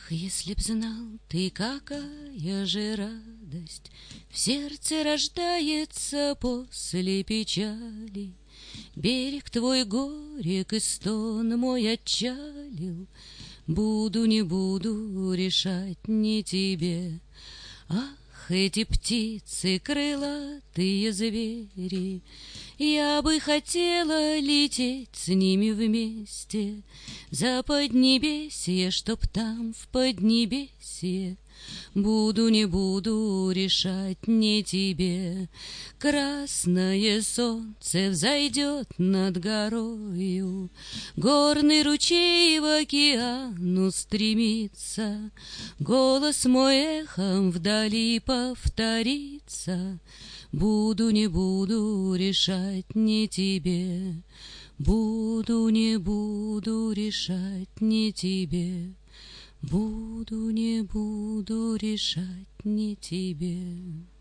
Если б знал ты, какая же радость в сердце рождается после печали. Берег твой горек и стон мой отчалил. Буду, не буду решать не тебе. Ах, эти птицы, крылатые звери, я бы хотела лететь с ними вместе за поднебесье, чтоб там в поднебесье. Буду, не буду решать не тебе. Красное солнце взойдет над горою, горный ручей в океан устремится, голос мой эхом вдали повторится. Буду, не буду решать не тебе. Буду, не буду решать не тебе. Буду, не буду решать не тебе.